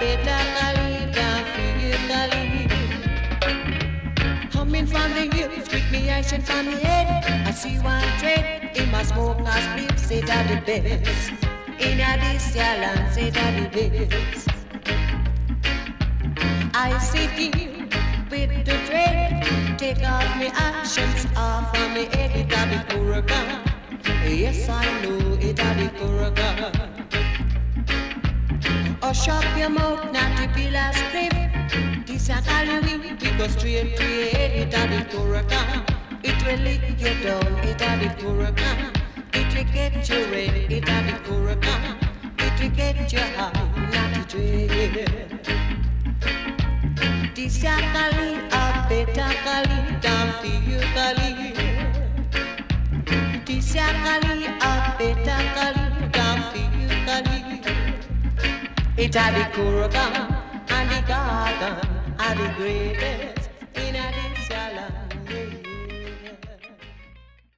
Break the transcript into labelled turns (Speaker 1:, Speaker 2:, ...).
Speaker 1: better Cali than feel Cali. Coming from the hills with me eyes and from the head, I see one trade in my smoke a split, say that the best. In a this land, say that the best. I sit here with the dread, take off me actions off of me head, it a the hurricane. Yes, I know it a the hurricane. Or shop your mouth, not to be last clip. This a Cali, we go straight to your head, it a the hurricane. It will lick you down, it a the hurricane. It will get you red, it a the hurricane. It will get you high, not to dread. This a Cali, a better Cali than feel Cali. This a Cali, a better Cali than feel Cali. It a the hurricane and the garden are the greatest.